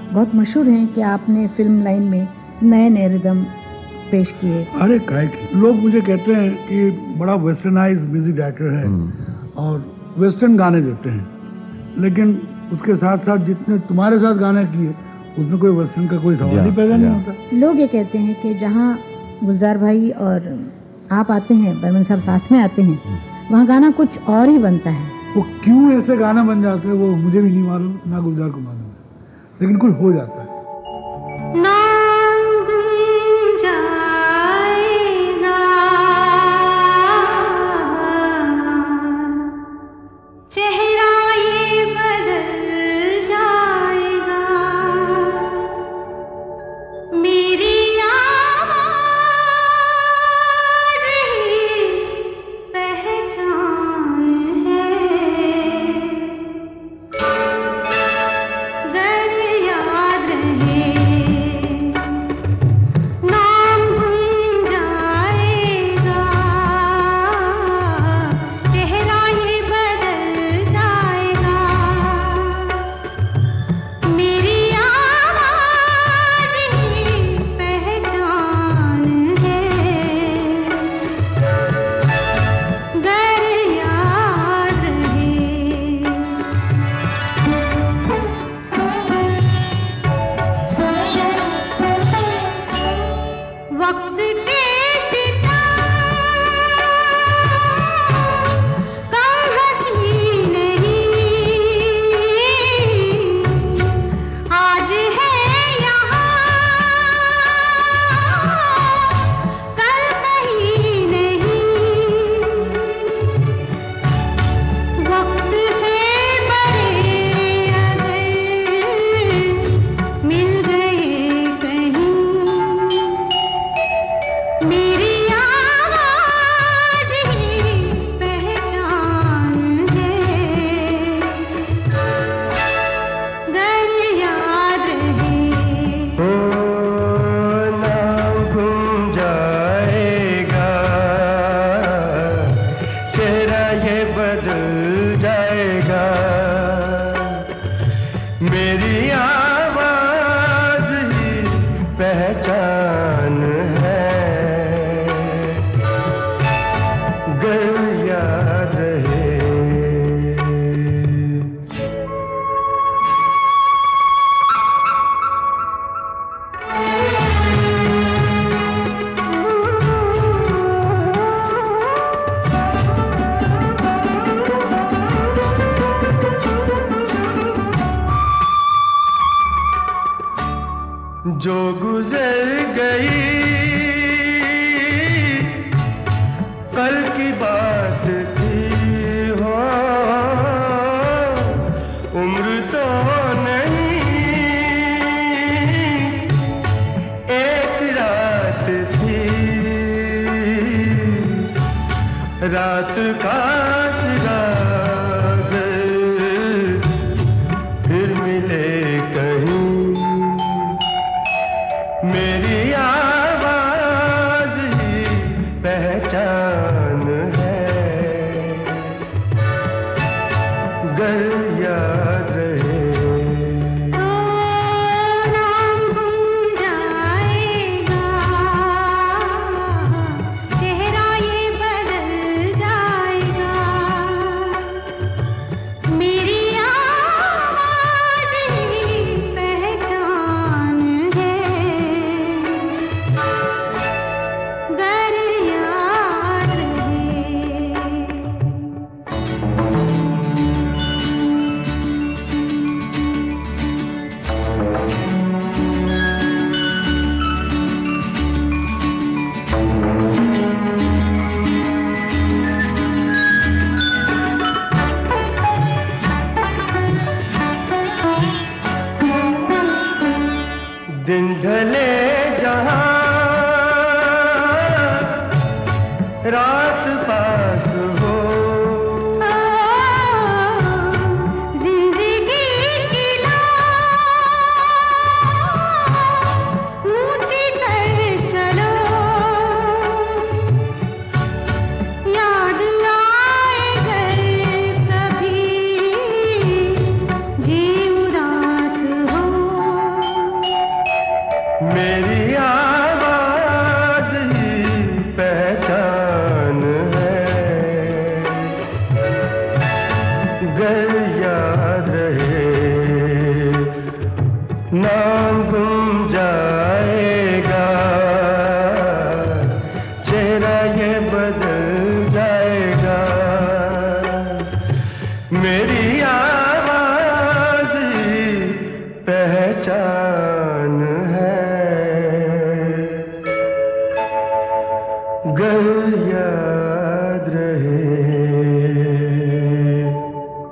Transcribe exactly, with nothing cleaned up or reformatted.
बहुत मशहूर हैं कि आपने फिल्म लाइन में नए नए रिदम पेश किए। अरे काय की लोग मुझे कहते हैं कि बड़ा वेस्टर्नाइज म्यूजिक डायरेक्टर है और वेस्टर्न गाने देते हैं, लेकिन उसके साथ साथ जितने तुम्हारे साथ गाने किए उसमें कोई वेस्टर्न का कोई सवाल ही पैदा नहीं होता। लोग ये कहते हैं कि जहाँ गुलजार भाई और आप आते हैं, बर्मन साहब साथ में आते हैं, वहाँ गाना कुछ और ही बनता है। वो क्यों ऐसे गाना बन जाते हैं वो मुझे भी नहीं मालूम, ना गुलजार को मालूम है, लेकिन कुछ हो जाता है। जो गुजर गई कल की बात थी हो, उम्र तो नहीं एक रात थी, रात का सिरा फिर मिले कहीं, मेरी आवाज ही पहचान है, गर याद रहे तो नाम गुम जाएगा, चेहरा ये बदल जाएगा। मेरी आवाज ही पहचान है। गर याद रहे नाम गुम जाए